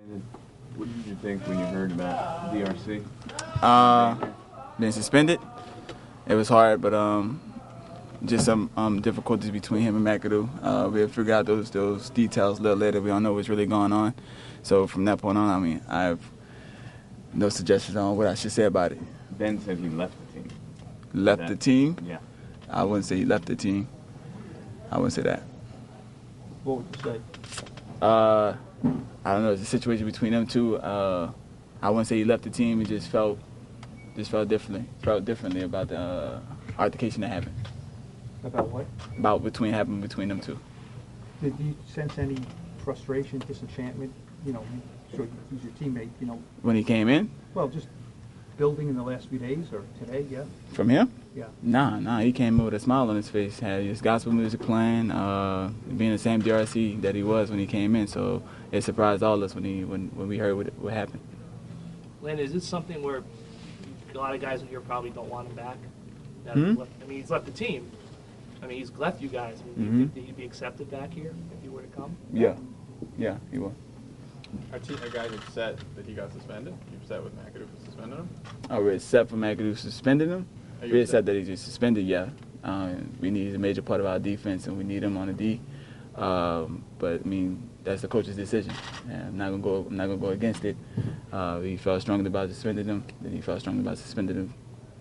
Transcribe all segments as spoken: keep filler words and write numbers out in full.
What did you think when you heard about D R C? Uh, being suspended. It was hard, but um, just some um, difficulties between him and McAdoo. Uh, we'll figure out those those details a little later. We don't know what's really going on. So from that point on, I mean, I have no suggestions on what I should say about it. Ben said he left the team. Left that, the team? Yeah. I wouldn't say he left the team. I wouldn't say that. What would you say? Uh, I don't know. It's a situation between them two. Uh, I wouldn't say he left the team. It just felt, just felt differently. Felt differently about the uh, altercation that happened. About what? About between happened between them two. Did you sense any frustration, disenchantment? You know, so he's your teammate. You know. When he came in? Well, just building in the last few days or today, yeah. From him? Yeah. Nah, nah. He came in with a smile on his face. Had his gospel music playing, uh, being the same D R C that he was when he came in. So it surprised all of us when he when, when we heard what, what happened. Lynn, is this something where a lot of guys in here probably don't want him back? Now Hmm? he's left, I mean, he's left the team. I mean, he's left you guys. I mean, do you Mhm. think that he'd be accepted back here if he were to come? Yeah, yeah, he was. Are, te- are guys upset that he got suspended? You upset with McAdoo for suspending him? Oh, we're upset for McAdoo suspending him. Are you We're upset? upset that he just suspended. Yeah, um, we need he's a major part of our defense, and we need him on the D. Um, but I mean, that's the coach's decision. And I'm not gonna go. I'm not gonna go against it. Uh, he felt strongly about suspending him. Then he felt strongly about suspending him.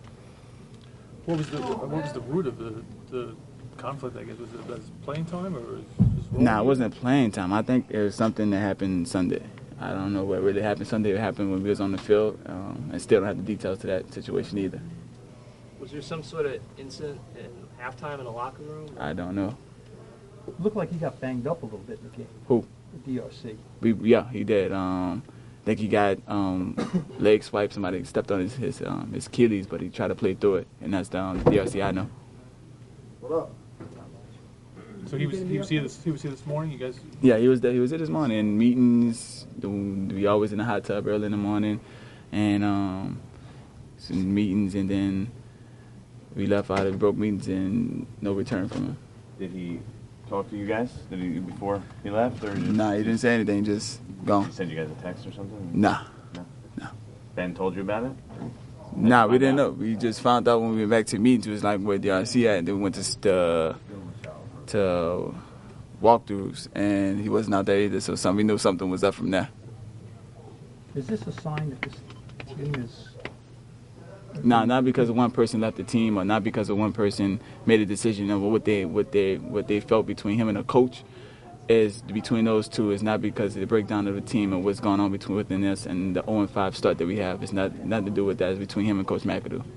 What was the what was the root of the the conflict? I guess was it was playing time or was just Nah, it wasn't playing time. I think it was something that happened Sunday. I don't know what really happened Sunday. It happened when we was on the field. Um, I still don't have the details to that situation either. Was there some sort of incident in halftime in the locker room? I don't know. Looked like he got banged up a little bit in the game. Who? The D R C. We yeah, he did. Um, I think he got um, leg swipe. Somebody stepped on his his, um, his Achilles, but he tried to play through it, and that's the um, D R C I know. What up? So he was he was here this he was here this morning. You guys. Yeah, he was there. He was there this morning in meetings. We always in the hot tub early in the morning, and um, some meetings, and then we left out of broke meetings and no return from him. Did he talk to you guys? Did he before he left, or just, Nah, he didn't say anything. Just gone. He sent you guys a text or something? Nah, No. no. Ben told you about it? Nah, we didn't know. We just found out when we went back to meetings. It was like where D R C at. Then we went to the to walkthroughs, and he wasn't out there either. So some, we knew something was up from there. Is this a sign that this team is? Nah, not because of one person left the team, or not because of one person made a decision. And what they what they what they felt between him and the coach is between those two is not because of the breakdown of the team and what's going on between within us and the oh and five start that we have. It's not nothing to do with that. It's between him and Coach McAdoo. It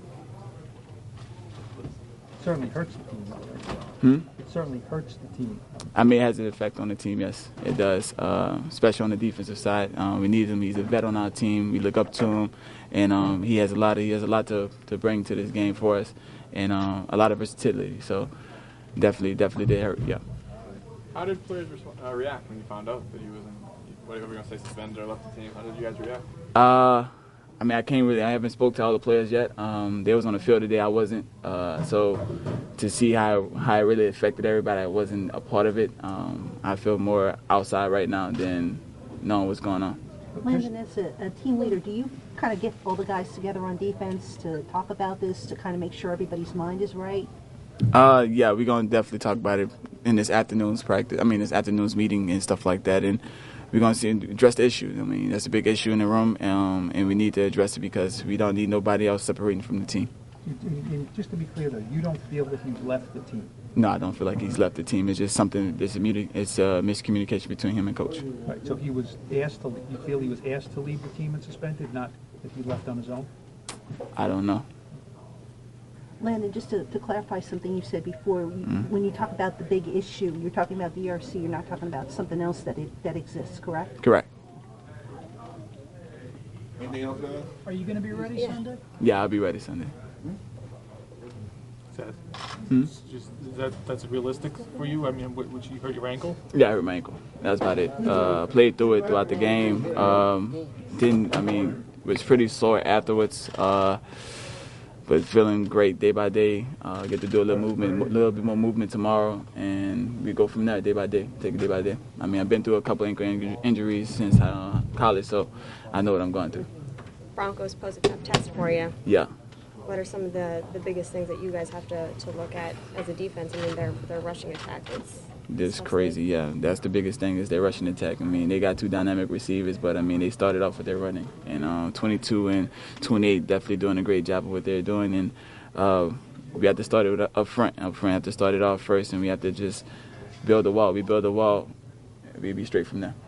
certainly hurts the team, though, right? Hmm? It certainly hurts the team. I mean, it has an effect on the team, yes, it does, uh, especially on the defensive side. Um, we need him. He's a vet on our team. We look up to him, and um, he has a lot of he has a lot to, to bring to this game for us, and um, a lot of versatility. So definitely, definitely did hurt, yeah. How did players resp- uh, react when you found out that he wasn't, whatever we're going to say, suspended or left the team? How did you guys react? Uh, I mean, I can't really. I haven't spoke to all the players yet. Um, they was on the field today. I wasn't. Uh, so to see how how it really affected everybody, I wasn't a part of it. Um, I feel more outside right now than knowing what's going on. Landon, as a, a team leader, do you kind of get all the guys together on defense to talk about this, to kind of make sure everybody's mind is right? Uh, yeah, we're gonna definitely talk about it in this afternoon's practice. I mean, this afternoon's meeting and stuff like that, and we're gonna see address the issue. I mean, that's a big issue in the room, um, and we need to address it because we don't need nobody else separating from the team. And- and just to be clear, though, you don't feel that he's left the team. No, I don't feel like he's left the team. It's just something. It's a muni- It's a miscommunication between him and coach. Right. So he was asked to. You feel he was asked to leave the team and suspended, not that he left on his own. I don't know. Landon, just to, to clarify something you said before, you, Mm. when you talk about the big issue, you're talking about the E R C, you're not talking about something else that it, that exists, correct? Correct. Anything else, guys? Are you going to be ready Sunday? Yeah, I'll be ready Sunday. Is that, Hmm? is just, is that that's realistic for you? I mean, would, would you hurt your ankle? Yeah, I hurt my ankle. That's about it. Uh, played through it throughout the game. Um, didn't. I mean, was pretty sore afterwards. Uh, but feeling great day by day. Uh, get to do a little movement, a little bit more movement tomorrow, and we go from there day by day, take it day by day. I mean, I've been through a couple ankle inj- injuries since uh, college, so I know what I'm going through. Broncos pose a tough test for you. Yeah. What are some of the, the biggest things that you guys have to, to look at as a defense? I mean, their their rushing attack is It's crazy, yeah. That's the biggest thing is their rushing attack. I mean, they got two dynamic receivers, but I mean, they started off with their running. And um, twenty-two and twenty-eight definitely doing a great job of what they're doing. And uh, we have to start it up front. Up front, have to start it off first, and we have to just build a wall. We build a wall, we'll be straight from there.